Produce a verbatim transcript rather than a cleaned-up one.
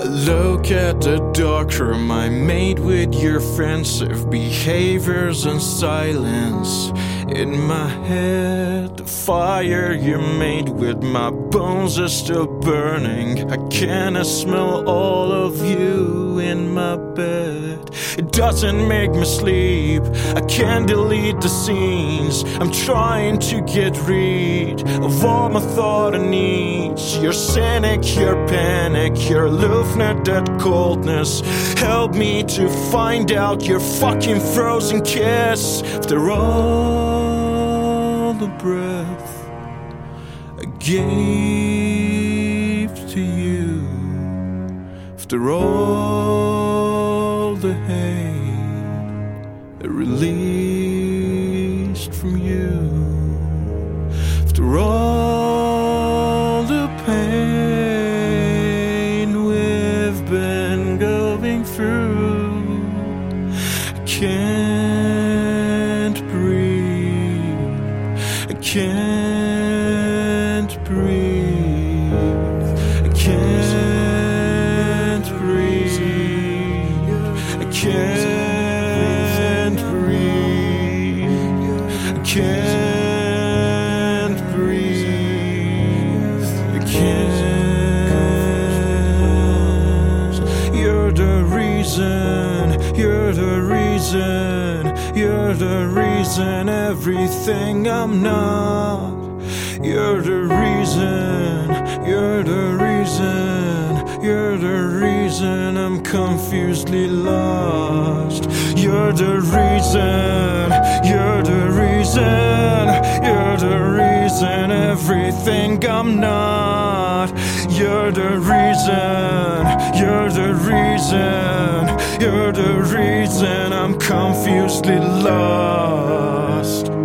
Look at the dark room I made with your offensive behaviors and silence. In my head, the fire you made with my bones is still burning. I can smell all of you in my bed. It doesn't make me sleep. I can't delete the scenes. I'm trying to get rid of all my thought and needs. You're cynic, you're panic, you're aloofness, that coldness. Help me to find out your fucking frozen kiss. After all the breath I gave to you, after all the hate I released from you, after all the pain we've been going through, I can't breathe, I can't breathe, I can't breathe, I can't breathe, I can't breathe, I can't. You're the reason, you're the reason, you're the reason everything I'm not. You're the reason, you're the reason, you're the reason I'm confusedly lost. You're the reason, you're the reason, you're the reason everything I'm not. You're the reason, you're the reason, you're the reason I'm confusedly lost.